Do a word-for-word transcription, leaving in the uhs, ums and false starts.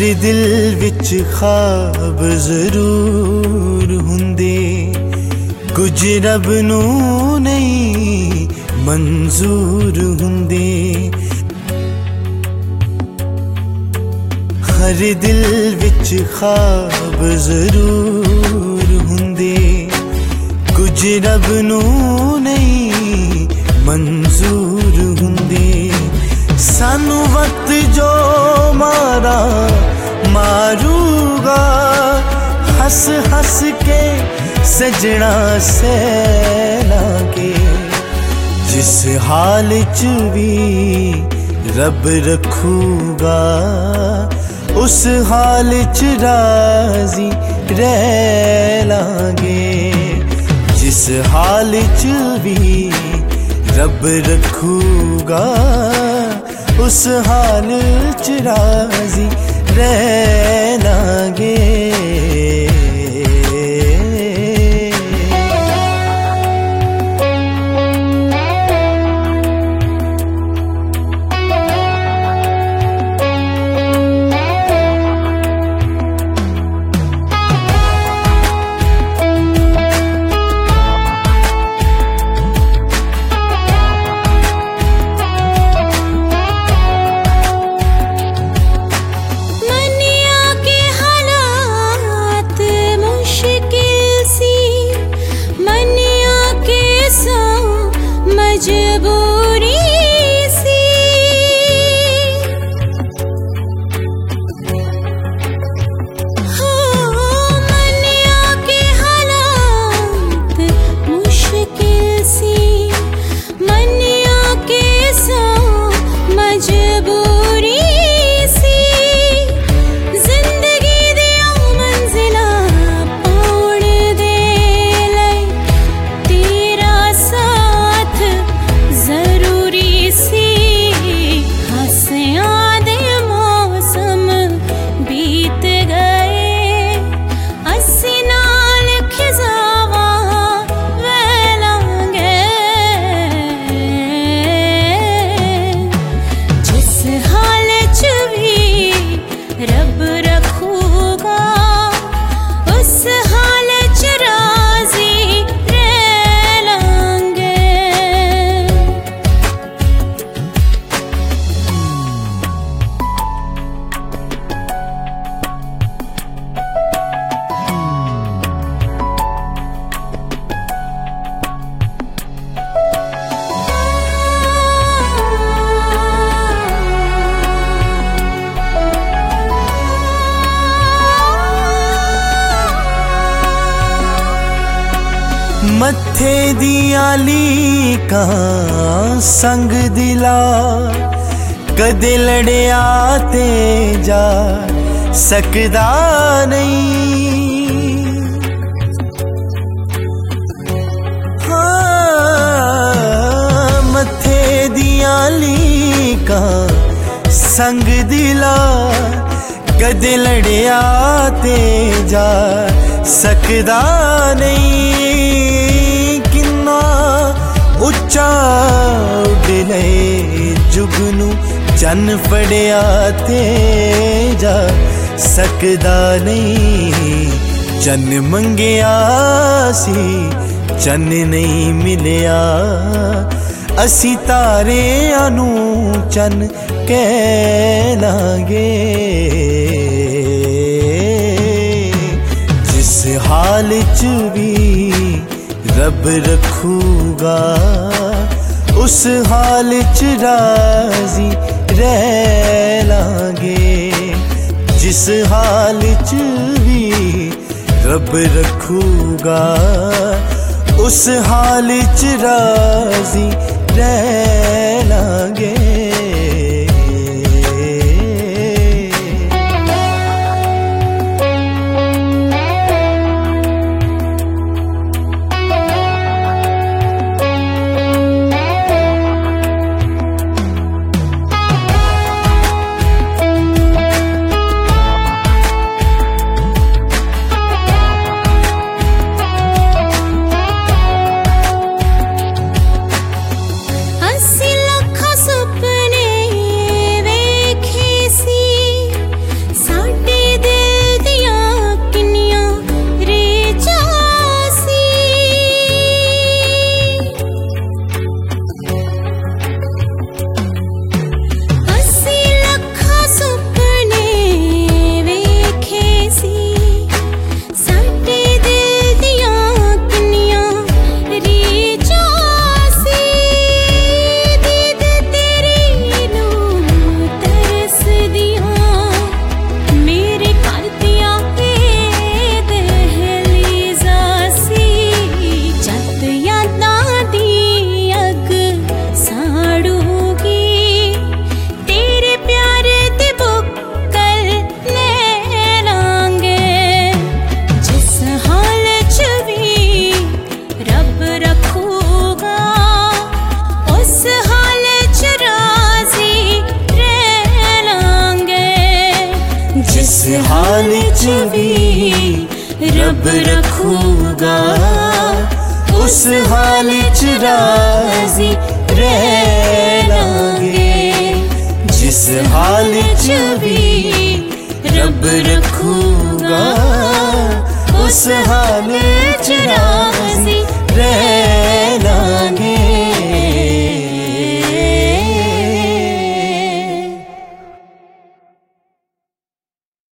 दिल विच ख्वाब जरूर हुंदे, कुछ रब नू नहीं मंजूर हुंदे। हर दिल विच ख्वाब जरूर हुंदे, कुछ रब नू नहीं मंजूर हुंदे। सानू वक्त जो मारा मारूगा, हस हस के सजना सहलांगे। जिस हाल च भी रब रखूगा, उस हाल च राजी रह लांगे। जिस हाल च भी रब रखूगा, उस हाल च राजी रह लांगे। मजबूरी सी हो, मनिया के हालात मुश्किल सी, मनिया के सो मजबूरी सी। जिंदगी दिया मंजिला पाउण दे लई तेरा साथ जरूरी सी। हंसियां दे मौसम बीत गए, अस्सी नाल खिजावा वैलांगे। जिस हाल च भी रब रखूगा, उस हाल च राजी रह लांगे। मत्थे दियां लीकां संग दिला, कदे लड़िया ते जा सकदा नहीं। हाँ, मत्थे दियां लीकां संग दिला, कदे लड़िया ते जा सकदा नहीं। किन्ना उच्चा उड़ले जुगनू, चन फड़िया ते जा सकदा नहीं। चन मंगिया सी चन नहीं मिलिया, असी तारियां नू चन कह लांगे। जिस हाल च भी रब रखूगा, उस हाल च राजी रह लांगे। जिस हाल च भी रब रखूगा, उस हाल च राजी रह लांगे। अस्सी लख सुप रब रखूगा उस हाल च राजी रह लांगे। जिस हाल च भी रब रखूगा उस हाल